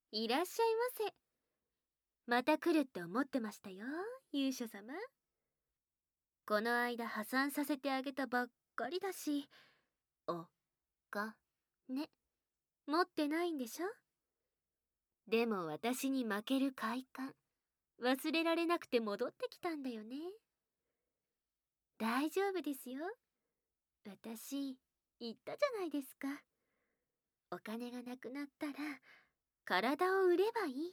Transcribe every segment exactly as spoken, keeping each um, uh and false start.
いらっしゃいませ。また来るって思ってましたよ、勇者様。この間破産させてあげたばっかりだし、お金持ってないんでしょ？でも私に負ける快感、忘れられなくて戻ってきたんだよね。大丈夫ですよ。私、言ったじゃないですか。お金がなくなったら、体を売ればいいって。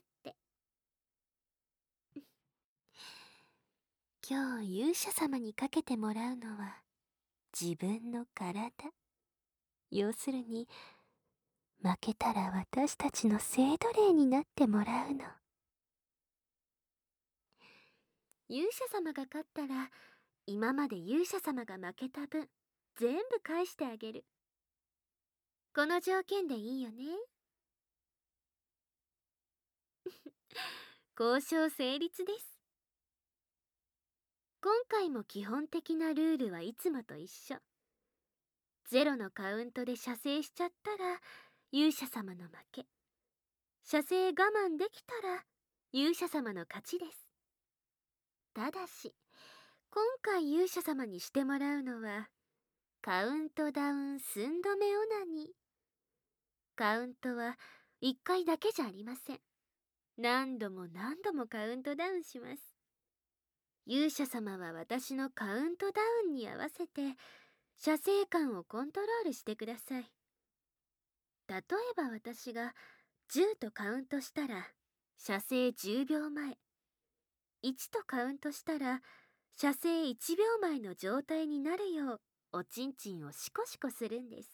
今日勇者様にかけてもらうのは、自分の体。要するに、負けたら私たちの聖奴隷になってもらうの。勇者様が勝ったら、今まで勇者様が負けた分、全部返してあげる。この条件でいいよね。交渉成立です。今回も基本的なルールはいつもと一緒。ゼロのカウントで射精しちゃったら勇者様の負け。射精我慢できたら勇者様の勝ちです。ただし、今回勇者様にしてもらうのはカウントダウン寸止めオナニー。カウントはいっかいだけじゃありません。何度も何度もカウントダウンします。勇者様は私のカウントダウンに合わせて射精感をコントロールしてください。例えば私がじゅうとカウントしたら射精じゅうびょうまえ、いちとカウントしたら射精いちびょうまえの状態になるようおちんちんをシコシコするんです。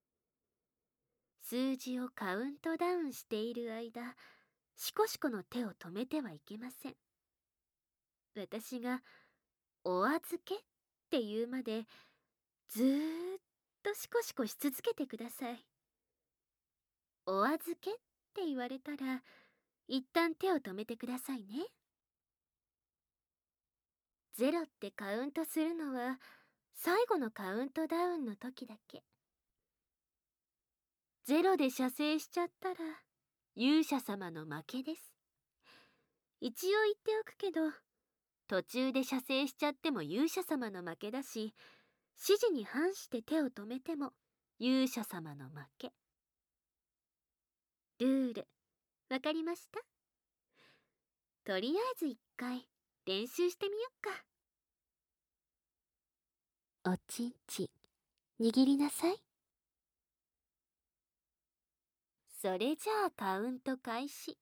数字をカウントダウンしている間、シコシコの手を止めてはいけません。私がお預けって言うまでずーっとシコシコし続けてください。お預けって言われたら一旦手を止めてくださいね。ゼロってカウントするのは最後のカウントダウンの時だけ。ゼロで射精しちゃったら勇者様の負けです。一応言っておくけど、途中で射精しちゃっても勇者様の負けだし、指示に反して手を止めても勇者様の負け。ルール、わかりました？とりあえず一回練習してみよっか。おちんちん握りなさい。それじゃあカウント開始。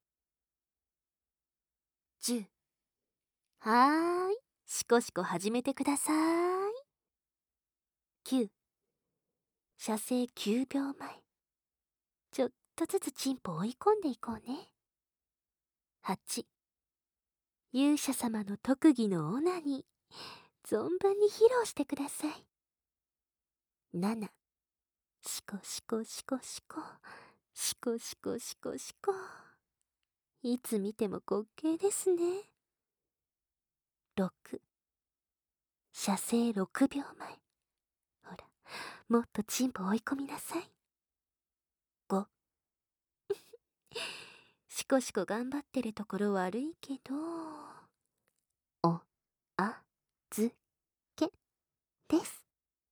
じゅう。はーい、シコシコ始めてください。きゅう。射精きゅうびょうまえ。ちょっとずつチンポ追い込んでいこうね。はち。勇者様の特技のオナニー、存分に披露してください。なな。シコシコシコシコ、シコシコシコシコ。いつ見ても滑稽ですね。ろく。射精ろくびょうまえ。ほら、もっとチンポ追い込みなさい。ご。シコシコ頑張ってるところ悪いけど、お、あ、ず、け、です。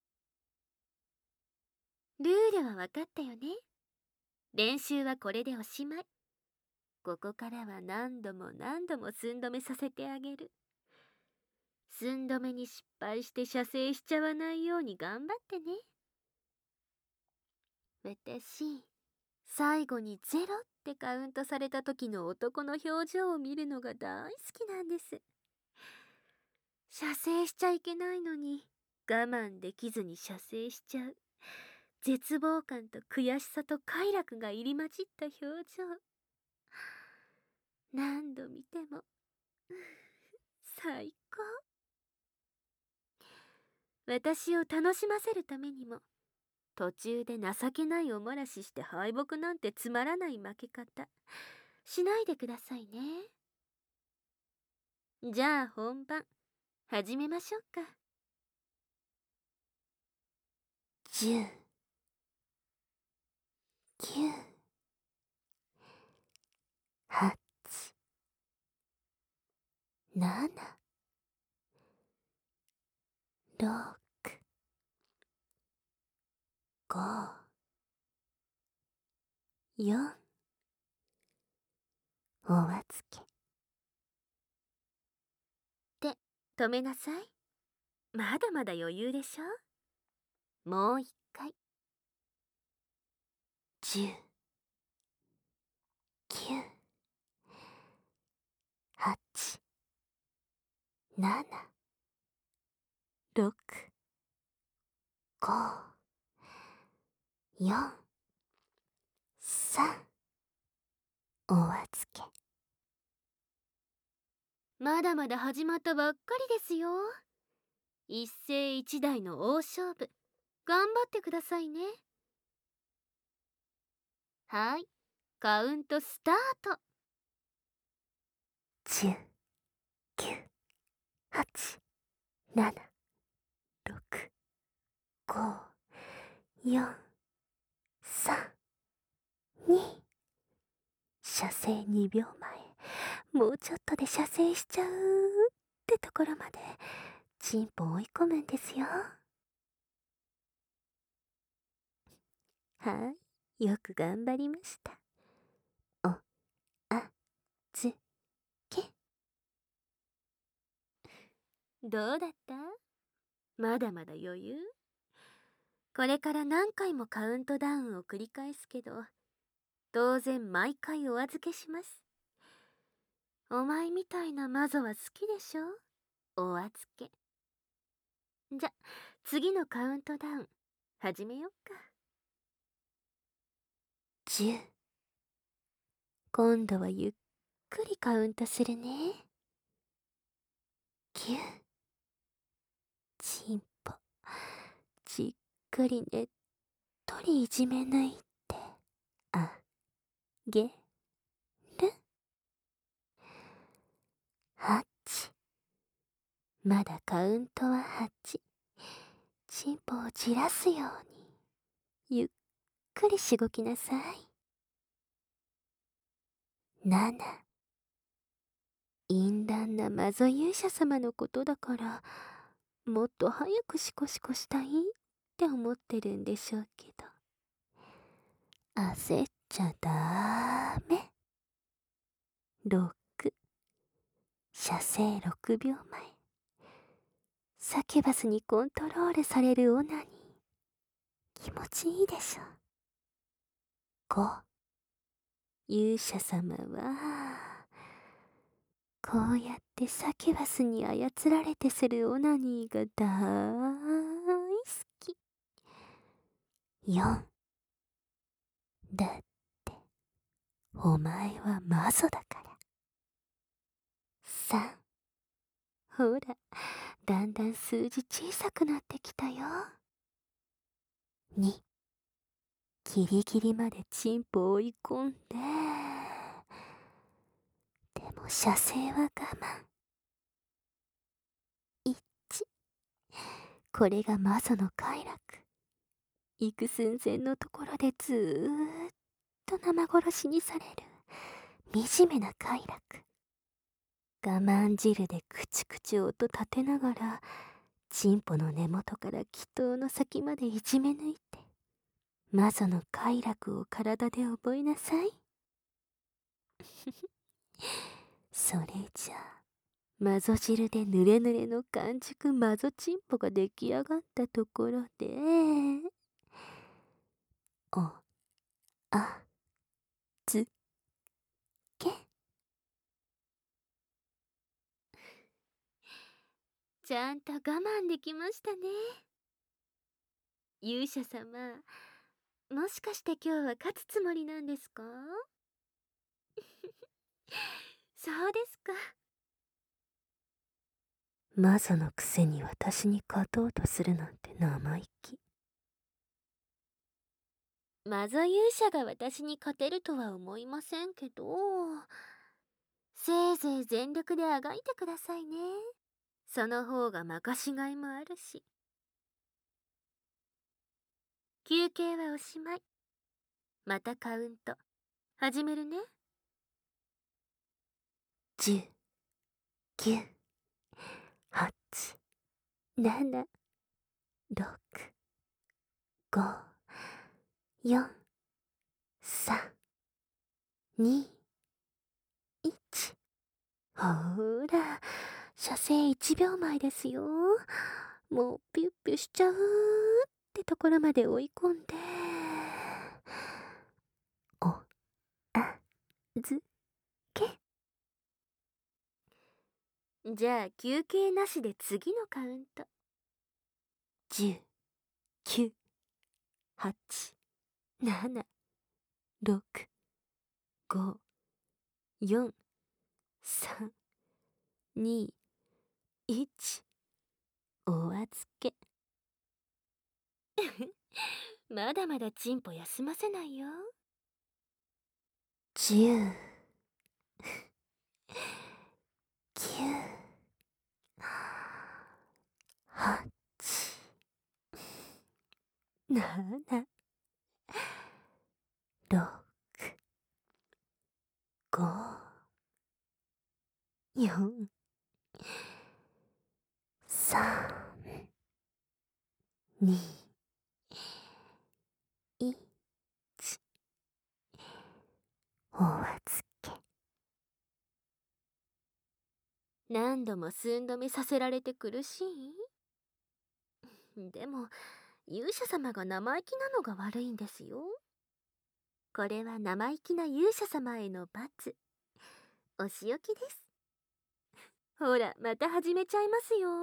ルールは分かったよね。練習はこれでおしまい。ここからは何度も何度も寸止めさせてあげる。寸止めに失敗して射精しちゃわないように頑張ってね。私、最後にゼロってカウントされた時の男の表情を見るのが大好きなんです。射精しちゃいけないのに我慢できずに射精しちゃう。絶望感と悔しさと快楽が入り混じった表情。何度見ても最高。私を楽しませるためにも途中で情けないおもらしして敗北なんてつまらない負け方しないでくださいね。じゃあ本番始めましょうか。じゅう、きゅう、 はち、なな、ろく、ご、よん、お預け。って止めなさい。まだまだ余裕でしょ。もう一回。じゅう、きゅう、はち、なな、ろく、ご、よん、さん、お預け。まだまだ始まったばっかりですよ。一世一代の大勝負、頑張ってくださいね。はい、カウントスタート。じゅう、きゅう、はち、なな、ろく、ご、よん、さん、に。射精にびょうまえ。もうちょっとで射精しちゃうってところまでチンポ追い込むんですよ。はい、よく頑張りました。お、あ、つ、け。どうだった？まだまだ余裕？これから何回もカウントダウンを繰り返すけど、当然毎回お預けします。お前みたいなマゾは好きでしょ？お預け。じゃ、次のカウントダウン始めよっか。じゅう。今度はゆっくりカウントするね。きゅう。チンポじっくりねっとりいじめ抜いてあげる。はち。まだカウントははち。チンポをじらすようにゆっくりしごきなさい。なな。淫乱なマゾ勇者様のことだからもっと早くシコシコしたいって思ってるんでしょうけど、焦っちゃダメ。ろく。射精ろくびょうまえ。サキュバスにコントロールされるオナニー、気持ちいいでしょ。ご。勇者様はこうやってサキュバスに操られてするオナニーがだーい好き。よん。だってお前はマゾだから。さん。ほら、だんだん数字小さくなってきたよ。に。ギリギリまでチンポ追い込んで、でも射精は我慢。いち。これがマゾの快楽。行く寸前のところでずーっと生殺しにされる惨めな快楽。我慢汁でクチクチ音立てながらチンポの根元から気筒の先までいじめ抜いて、マゾの快楽を体で覚えなさい。それじゃあマゾ汁でぬれぬれの完熟マゾチンポが出来上がったところで、お、あ、つ、け。ちゃんと我慢できましたね。勇者様、もしかして今日は勝つつもりなんですか？そうですか。マゾのくせに私に勝とうとするなんて生意気。マゾ勇者が私に勝てるとは思いませんけど、せいぜい全力であがいてくださいね。その方がまかしがいもあるし。休憩はおしまい。またカウント始めるね。 じゅう、きゅう、はち、なな、ろく、ご、よん、さん、に、いち。ほーら、射精いちびょうまえですよ。もうピュッピュしちゃうってところまで追い込んで、お、あ、ず、け。じゃあ休憩なしで次のカウント。じゅう、きゅう、はち、なな、ろく、ご、よん、さん、に、いち。お預け。まだまだチンポ休ませないよ。じゅう、きゅう、はち、なな、ろく、ご、よん、さん、に、いち。お預け。何度も寸止めさせられて苦しい？でも勇者様が生意気なのが悪いんですよ。これは生意気な勇者様への罰。お仕置きです。ほらまた始めちゃいますよ。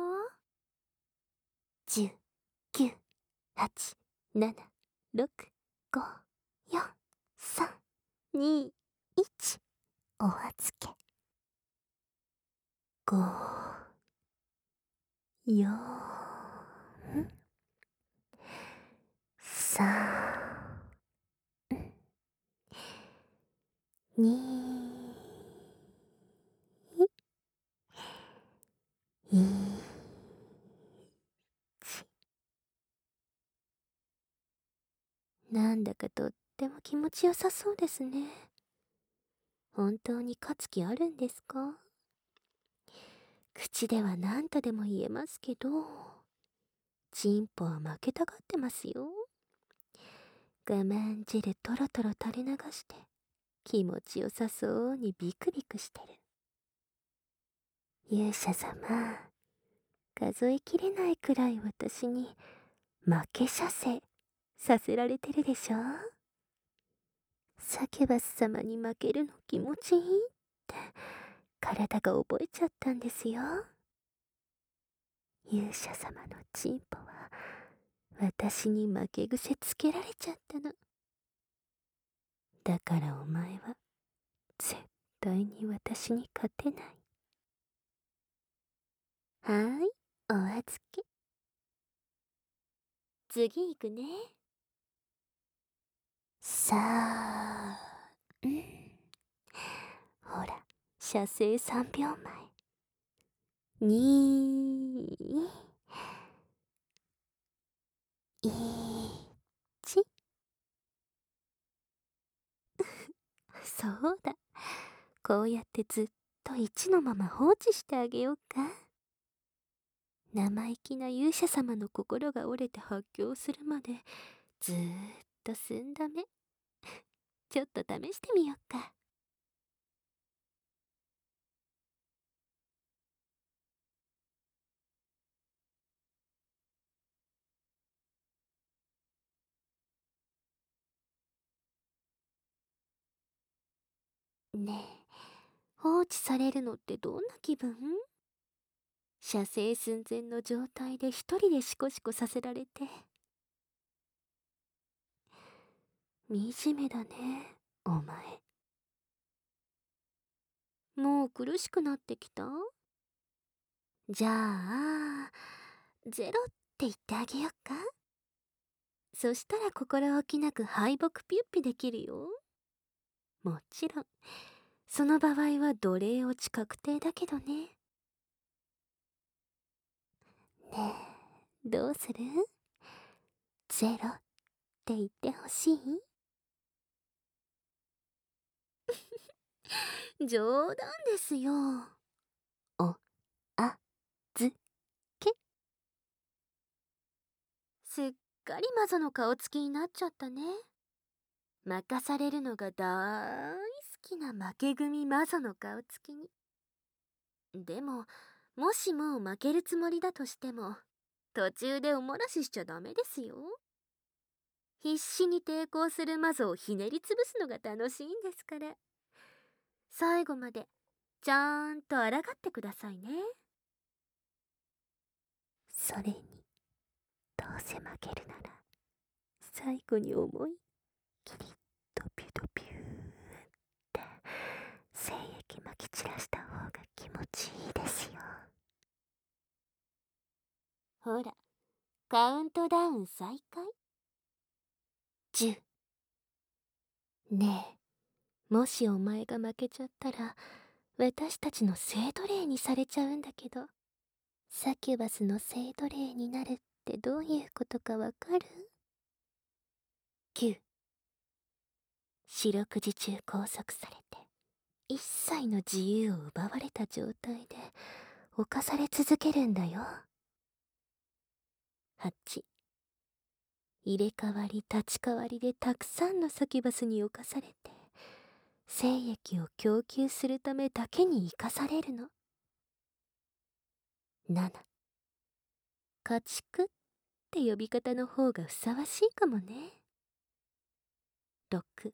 じゅう、きゅう、はち、なな、ろく、ご、よん、さん、に、いち。お預け。ご、よん、さん、に、いち。なんだかとっても気持ちよさそうですね。本当に勝つ気あるんですか？口では何とでも言えますけど、チンポは負けたがってますよ。我慢汁トロトロ垂れ流して気持ちよさそうにビクビクしてる。勇者様、数えきれないくらい私に負け射精させられてるでしょ。サキュバス様に負けるの気持ちいいって体が覚えちゃったんですよ。勇者様のチンポは私に負け癖つけられちゃったの。だからお前は絶対に私に勝てない。はーい、お預け。次行くね。さあ、うん。ほら、射精さんびょうまえ。に、いち。そうだ。こうやってずっといちのまま放置してあげようか。生意気な勇者様の心が折れて発狂するまでずーっと寸止め。ちょっと試してみよっか。ねえ、放置されるのってどんな気分？射精寸前の状態で一人でシコシコさせられて。惨めだね、お前。もう苦しくなってきた？じゃあ、ゼロって言ってあげよっか。そしたら心置きなく敗北ピュッピできるよ。もちろん、その場合は奴隷落ち確定だけどね。ねえ、どうする？ゼロって言ってほしい？ 冗談ですよ。お、あ、ず、け。すっかりマゾの顔つきになっちゃったね。任されるのが大好きな負け組マゾの顔つきに。でも、もしもう負けるつもりだとしても、途中でおもらししちゃダメですよ。必死に抵抗するマゾをひねりつぶすのが楽しいんですから。最後までちゃんと抗ってくださいね。それに、どうせ負けるなら最後に思いっきりドピュドピューって精液まき散らした方が気持ちいいですよ。ほら、カウントダウン再開。じゅう。ねえ、もしお前が負けちゃったら私たちの生徒霊にされちゃうんだけど、サキュバスの生徒霊になるってどういうことかわかる？ きゅう。四六時中拘束されて一切の自由を奪われた状態で侵され続けるんだよ。はち。入れ替わり立ち替わりでたくさんのサキュバスに侵されて精液を供給するためだけに生かされるの。なな。家畜って呼び方の方がふさわしいかもね。ろく。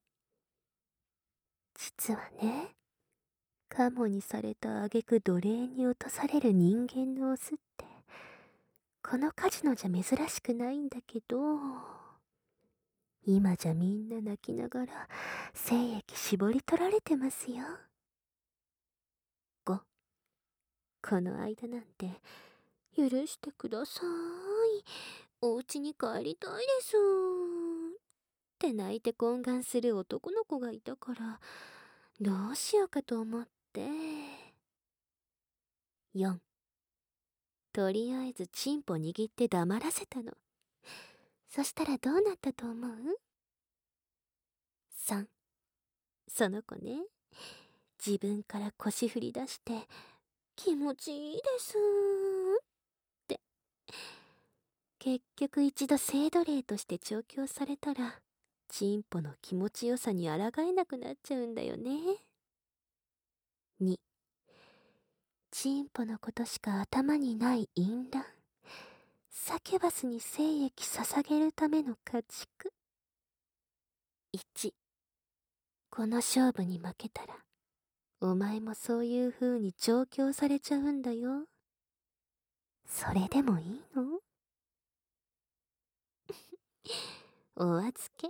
実はね、カモにされた挙句奴隷に落とされる人間のオスってこのカジノじゃ珍しくないんだけど、今じゃみんな泣きながら精液絞り取られてますよ。ご。この間なんて許してください、お家に帰りたいですって泣いて懇願する男の子がいたからどうしようかと思って。よん。とりあえずチンポ握って黙らせたの。そしたらどうなったと思う？ さん。その子ね、自分から腰振り出して気持ちいいですって結局一度性奴隷として調教されたらチンポの気持ちよさに抗えなくなっちゃうんだよね。に。チンポのことしか頭にない淫乱、サキュバスに精液捧げるための家畜。いち。この勝負に負けたらお前もそういう風に調教されちゃうんだよ。それでもいいの？お預け。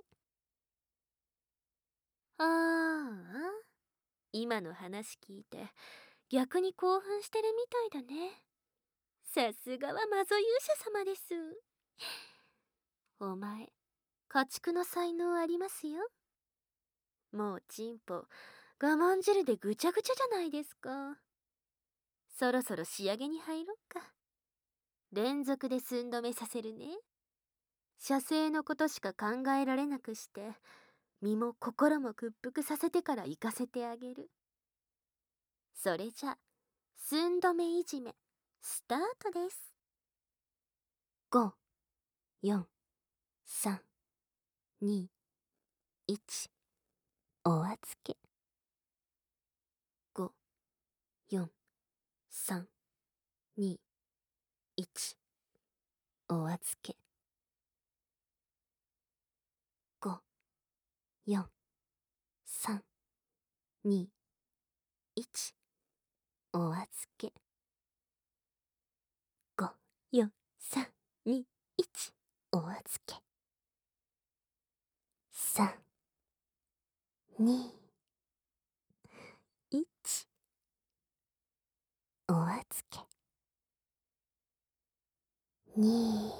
ああ、今の話聞いて逆に興奮してるみたいだね。さすがはマゾ勇者様です。お前、家畜の才能ありますよ。もうチンポ我慢汁でぐちゃぐちゃじゃないですか。そろそろ仕上げに入ろっか。連続で寸止めさせるね。射精のことしか考えられなくして身も心も屈服させてから行かせてあげる。それじゃ寸止めいじめスタートです。ご、よん、さん、に、いち。お預け。ご、よん、さん、に、いち。お預け。ご、よん、さん、に、いち。お預け。ご、よん、さん、に、いち。お預け。さん、に、いち。お預け。に、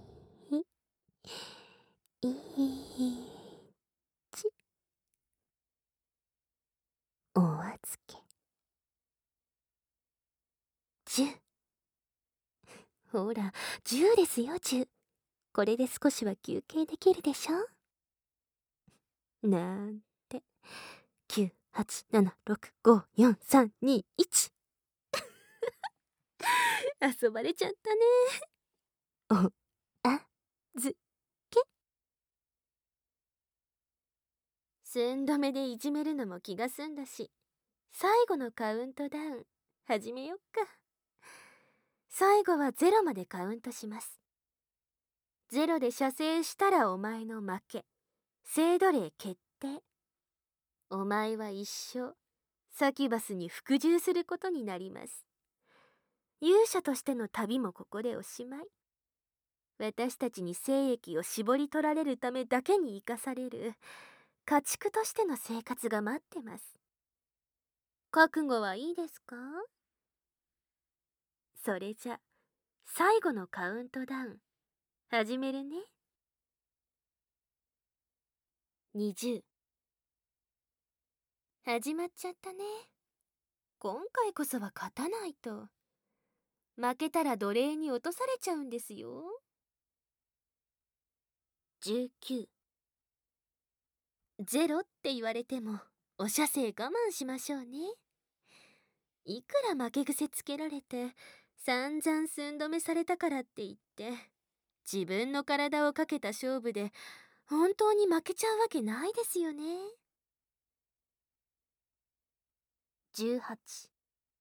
いち。お預け。じゅう。ほら、じゅうですよ、じゅう。これで少しは休憩できるでしょ。なんて。きゅう、 はち、なな、ろく、ご、よん、さん、に、いち。遊ばれちゃったね。お、あ、ず、け。寸止めでいじめるのも気が済んだし、最後のカウントダウン、始めよっか。最後はゼロまでカウントします。ゼロで射精したらお前の負け。制度令決定。お前は一生、サキュバスに服従することになります。勇者としての旅もここでおしまい。私たちに精液を絞り取られるためだけに生かされる家畜としての生活が待ってます。覚悟はいいですか？それじゃ最後のカウントダウン始めるね。にじゅう。始まっちゃったね。今回こそは勝たないと。負けたら奴隷に落とされちゃうんですよ。じゅうきゅう。ゼロって言われてもお射精我慢しましょうね。いくら負け癖つけられて散々寸止めされたからって言って自分の体をかけた勝負で本当に負けちゃうわけないですよね。じゅうはち。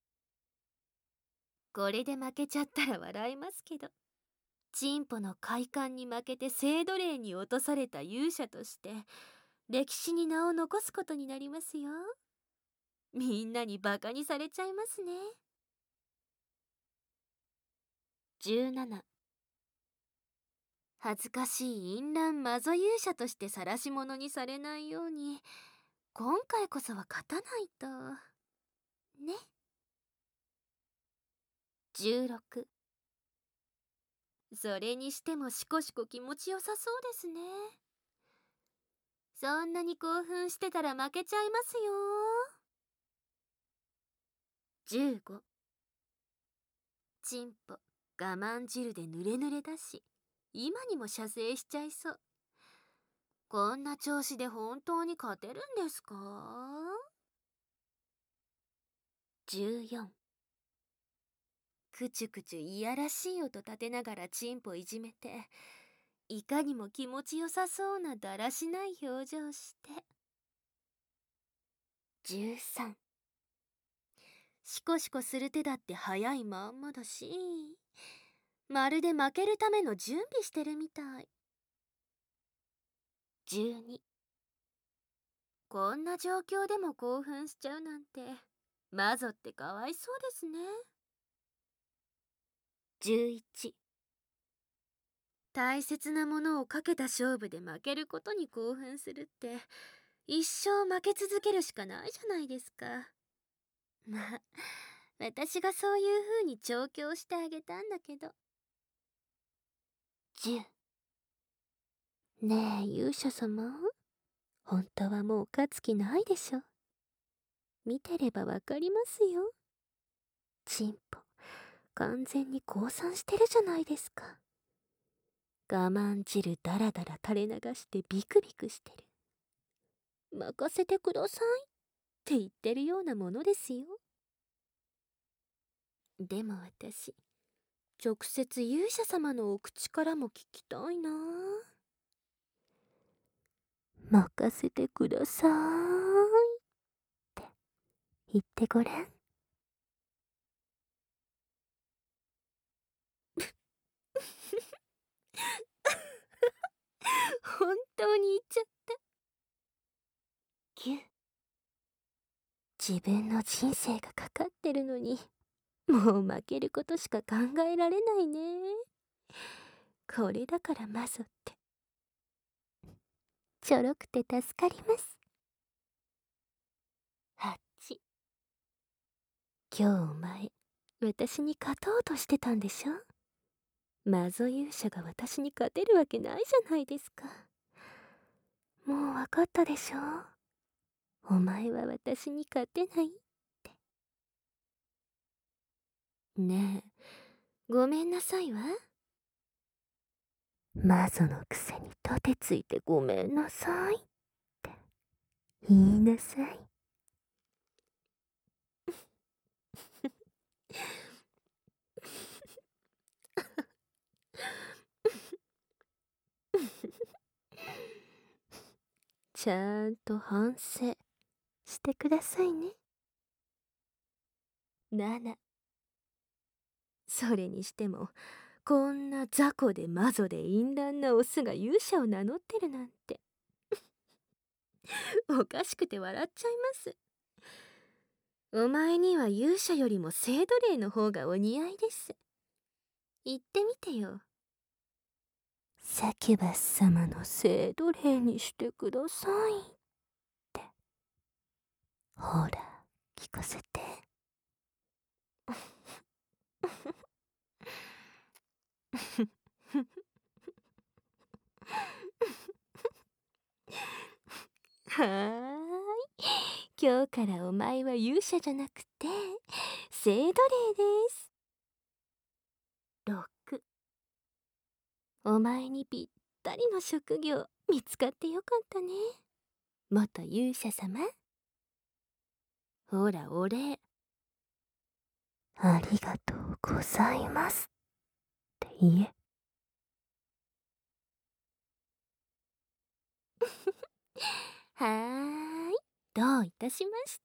これで負けちゃったら笑いますけど、チンポの快感に負けて性奴隷に落とされた勇者として歴史に名を残すことになりますよ。みんなにバカにされちゃいますね。じゅうなな。恥ずかしい淫乱マゾ勇者として晒し者にされないように今回こそは勝たないとね。じゅうろく。それにしてもしこしこ気持ちよさそうですね。そんなに興奮してたら負けちゃいますよ。じゅうご。チンポ我慢汁で濡れ濡れだし今にも射精しちゃいそう。こんな調子で本当に勝てるんですか？じゅうよん。くちゅくちゅいやらしい音立てながらチンポいじめていかにも気持ちよさそうなだらしない表情して。じゅうさん。シコシコする手だって早いまんまだしまるで負けるための準備してるみたい。じゅうに。こんな状況でも興奮しちゃうなんてマゾってかわいそうですね。じゅういち。大切なものをかけた勝負で負けることに興奮するって一生負け続けるしかないじゃないですか。まあ私がそういう風に調教してあげたんだけど。じゅう。ねえ勇者様、本当はもう勝つ気ないでしょ。見てればわかりますよ。チンポ完全に降参してるじゃないですか。我慢汁だらだら垂れ流してビクビクしてる。任せてくださいって言ってるようなものですよ。でも私直接勇者様のお口からも聞きたいな。任せてくださいって言ってごらん。本当に言っちゃった。きゅう。自分の人生がかかってるのにもう負けることしか考えられないね。これだからマゾってちょろくて助かります。はち。今日お前私に勝とうとしてたんでしょ。マゾ勇者が私に勝てるわけないじゃないですか。もう分かったでしょ。お前は私に勝てないって。ねえごめんなさいわ。マゾのくせに盾ついてごめんなさいって言いなさい。 ちゃんと反省してくださいね。なな。それにしても、こんな雑魚でマゾで淫乱なオスが勇者を名乗ってるなんておかしくて笑っちゃいます。お前には勇者よりも聖奴隷の方がお似合いです。言ってみてよ。サキュバス様の聖奴隷にしてくださいって。ほら、聞かせて。はーい。今日からお前は勇者じゃなくて聖奴隷です。ろく。お前にぴったりの職業見つかってよかったね。元勇者様。ほらお礼。ありがとうございますって言え。はーい。どういたしまして。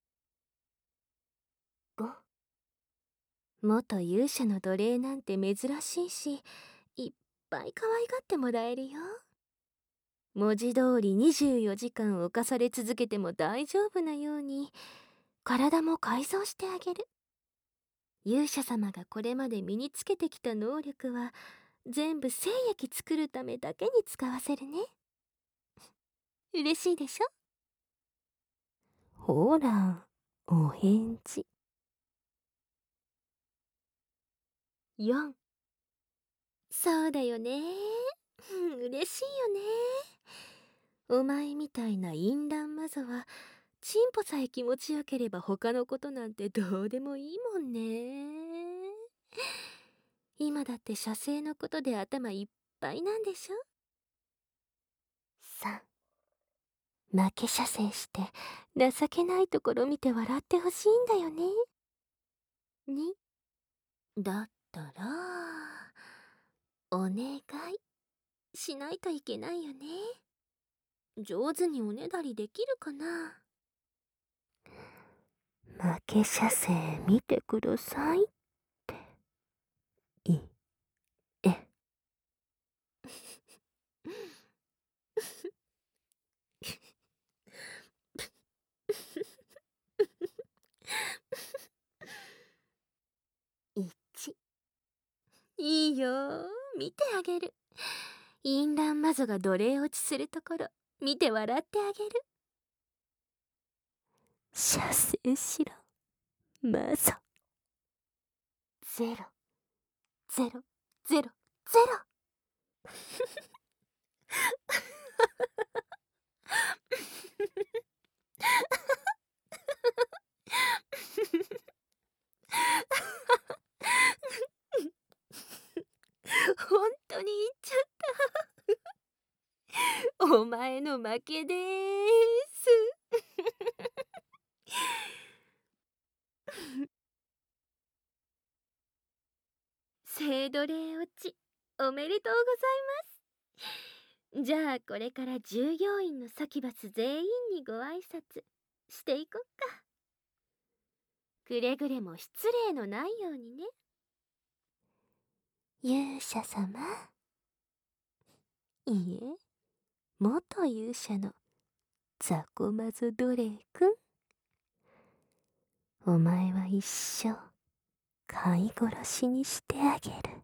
ご。元勇者の奴隷なんて珍しいし、いっぱい可愛がってもらえるよ。文字通りにじゅうよじかん侵され続けても大丈夫なように、体も改造してあげる。勇者様がこれまで身につけてきた能力は、全部精液作るためだけに使わせるね。嬉しいでしょ？ほら、お返事。よん。そうだよね。うん、嬉しいよね。お前みたいな淫乱魔女は、チンポさえ気持ちよければ他のことなんてどうでもいいもんね。今だって射精のことで頭いっぱいなんでしょ？さん。負け射精して情けないところ見て笑ってほしいんだよね。に。だったらお願いしないといけないよね。上手におねだりできるかな。負け射精見てくださいって言え。いち。いいよ、見てあげる。淫乱魔女が奴隷落ちするところ見て笑ってあげる。射精しろ魔女。ゼロゼロゼロゼロ。本当に言っちゃったお前の負けでーす。聖奴隷落ちおめでとうございます。じゃあこれから従業員のサキュバス全員にご挨拶していこっか。くれぐれも失礼のないようにね。勇者様。いいえ、元勇者のザコマゾ奴隷くん。お前は一生飼い殺しにしてあげる。